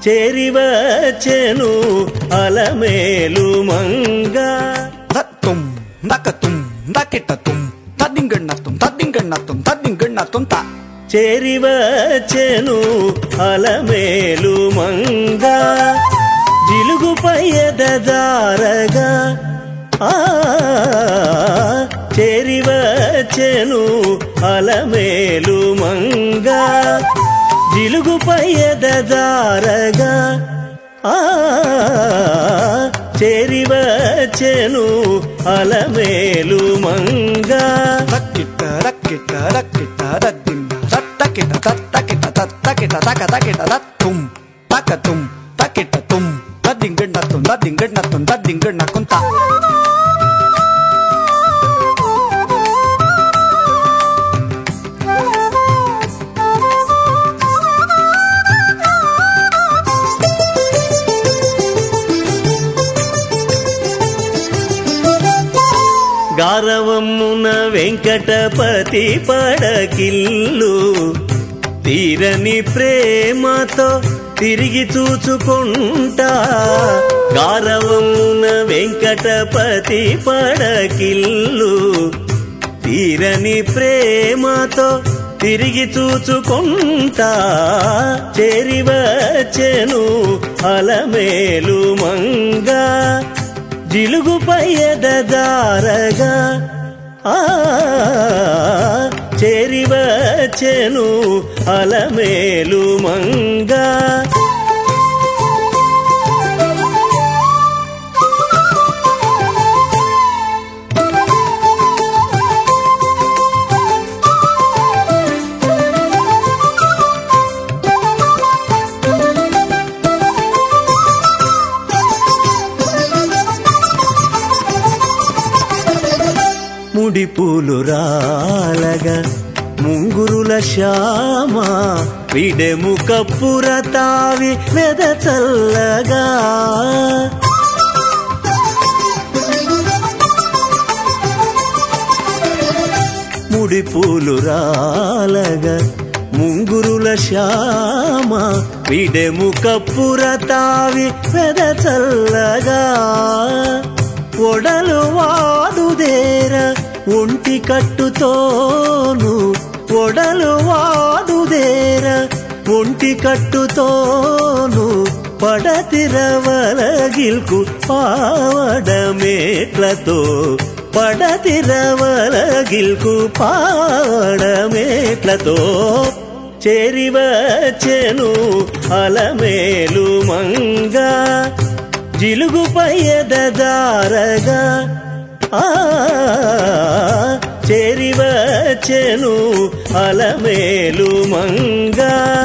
చేరివచ్చెను అలమేలు మంగ. దత్తుం దకతుం దకిటతుం తద్దింగణతుం తద్దింగణతుం తద్దింగణతుం త. చేరివచ్చెను అలమేలు మంగ జిలుగుపై ఎదజారగా. చేరివచ్చెను అలమేలు మంగ జిలుగుపై ఎదజారగా. చేరివచ్చెను అలమేలు మంగ. తక్కిట రక్కిట రక్కిట దద్దింగ తత్తకిట తత్తకిట తత్తకిట తక తకిట దత్తుం తకతుం తకిటతుం తద్దింగణతుం తద్దింగణతుం తద్దింగణకుం త. గారవమ్మున వెంకటపతి పడకిల్లు తీరని ప్రేమతో తిరిగి చూచుకుంటా. గారవమ్మున వెంకటపతి పడకిల్లు తీరని ప్రేమతో తిరిగి చూచుకుంటా. చేరివచ్చెను అలమేలు మంగ జిలుగుపై ఎదజారగా. చేరివచ్చెను అలమేలు మంగ. ముడిపూలు రాలగా ముంగురుల శ్యామ విడెము కప్పుర తావి వెదచల్లగా. ముడిపూలు రాలగా ముంగురుల శ్యామ విడెము కప్పుర తావి వెదచల్లగా. ఒడలు వాడుదేర ఒంటి కట్టుతోను ఒడలు వాడుదేర ఒంటి కట్టుతోను పడతిరవలగిల్కు పావడమేట్లతో పడతిరవలగిల్కు పావడమేట్లతో. చేరివచ్చెను అలమేలు మంగ జిలుగుపై ఎదజారగా. చేరివచ్చెను అలమేలు మంగ.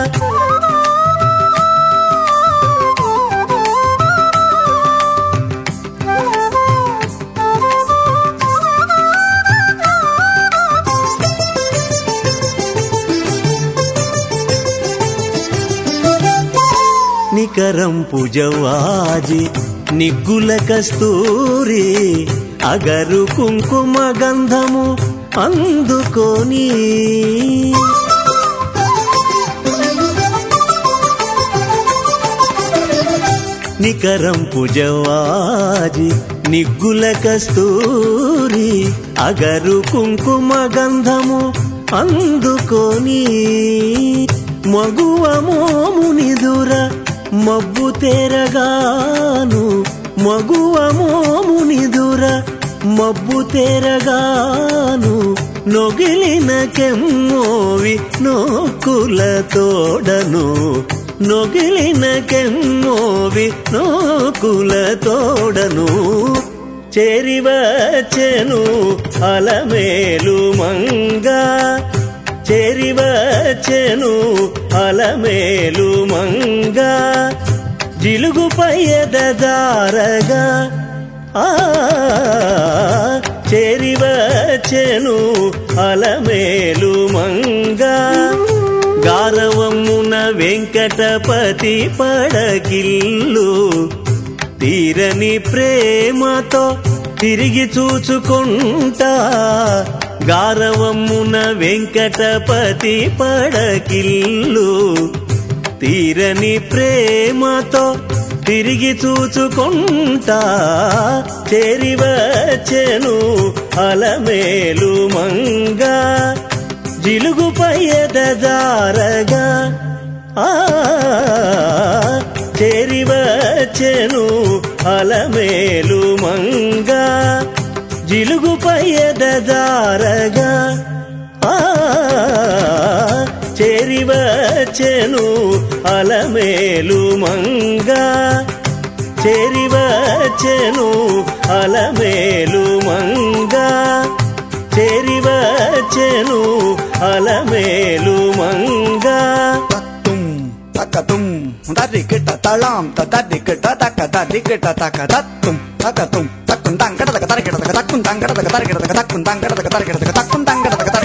నికరంపు జవాజి నిగ్గుల కస్తూరి అగరు కుంకుమ గంధము అందుకొని. నికరంపు జవాజి నిగ్గుల కస్తూరి అగరు కుంకుమ గంధము అందుకొని. మగువ మోమునిదుర మబ్బు తెరగాను మగువ మోమునిదుర మబ్బు తెరగాను. నొగిలిన కెమ్మోవి నోకుల తోడను నొగిలిన కెమ్మోవి నోకుల తోడను. చేరివచ్చెను అలమేలు మంగ చేరివచ్చెను అలమేలు మంగ జిలుగుపై ఎదజారగా. చేరివచ్చెను అలమేలు మంగ. గారవమ్మున వెంకటపతి పడకిల్లు తీరని ప్రేమతో తిరిగి చూచుకుంటా. గారవమ్మున వెంకటపతి పడకిల్లు తీరని ప్రేమతో తిరిగి చూచుకుంటా చేరివచ్చెను అలమేలు మంగ జిలుగుపై ఎదజారగా చేరివచ్చెను అలమేలు మంగ జిలుగుపై ఎదజారగా చేరివచ్చెను అలమేలు మంగ చేరివచ్చెను అలమేలు మంగ చేరివచ్చెను అలమేలు మంగ తత్తుం తకతుం దరికిట తళాం తదరికిట తక దరికిట తక తత్తుం తకతుం తక్కుం తంగడ తక తరికిట తక తక్కుం తంగడ తక తరికిట తక తక్కుం తంగడ తక తరికిట తక తక్కుం తంగడ తక